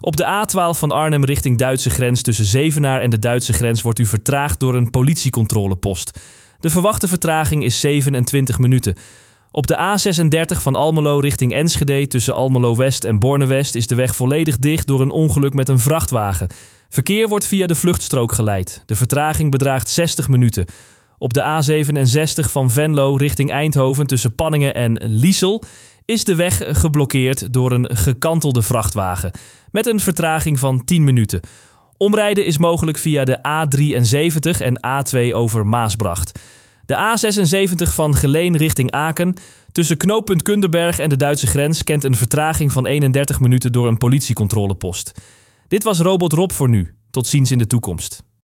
Op de A12 van Arnhem richting Duitse grens tussen Zevenaar en de Duitse grens wordt u vertraagd door een politiecontrolepost. De verwachte vertraging is 27 minuten. Op de A36 van Almelo richting Enschede tussen Almelo-West en Borne-West is de weg volledig dicht door een ongeluk met een vrachtwagen. Verkeer wordt via de vluchtstrook geleid. De vertraging bedraagt 60 minuten. Op de A67 van Venlo richting Eindhoven tussen Panningen en Liesel is de weg geblokkeerd door een gekantelde vrachtwagen met een vertraging van 10 minuten. Omrijden is mogelijk via de A73 en A2 over Maasbracht. De A76 van Geleen richting Aken tussen knooppunt Kunderberg en de Duitse grens kent een vertraging van 31 minuten door een politiecontrolepost. Dit was Robot Rob voor nu. Tot ziens in de toekomst.